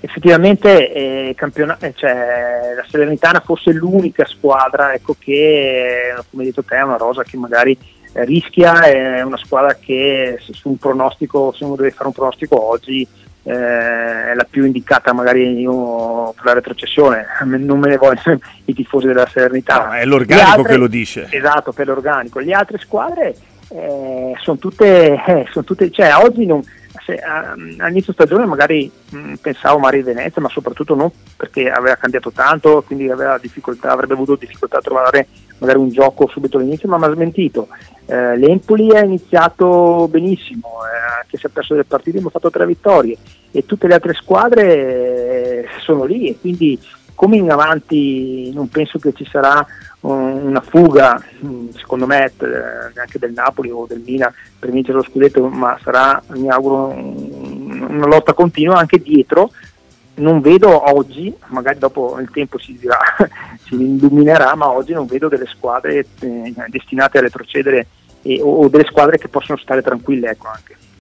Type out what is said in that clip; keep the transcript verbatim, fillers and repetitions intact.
effettivamente eh, campiona- eh, cioè, la Salernitana fosse l'unica squadra, ecco, che come hai detto te è una rosa che magari eh, rischia, è una squadra che se su un pronostico, se uno deve fare un pronostico oggi eh, è la più indicata magari io, per la retrocessione. Non me ne vogliono i tifosi della Salernitana, no, è l'organico altre, che lo dice. Esatto, per l'organico. Le altre squadre eh, sono tutte, eh, son tutte, cioè oggi non, se, a, all'inizio stagione magari mh, pensavo Mari Venezia, ma soprattutto non perché aveva cambiato tanto, quindi aveva difficoltà, avrebbe avuto difficoltà a trovare magari un gioco subito all'inizio, ma mi ha smentito. Eh, L'Empoli è iniziato benissimo, eh, anche se ha perso delle partite, ma ha fatto tre vittorie, e tutte le altre squadre eh, sono lì, e quindi come in avanti non penso che ci sarà um, una fuga, um, secondo me, eh, neanche del Napoli o del Milan per vincere lo scudetto, ma sarà, mi auguro, um, una lotta continua anche dietro. Non vedo oggi, magari dopo il tempo si dirà, si illuminerà, ma oggi non vedo delle squadre eh, destinate a retrocedere, e, o, o delle squadre che possono stare tranquille, ecco, anche.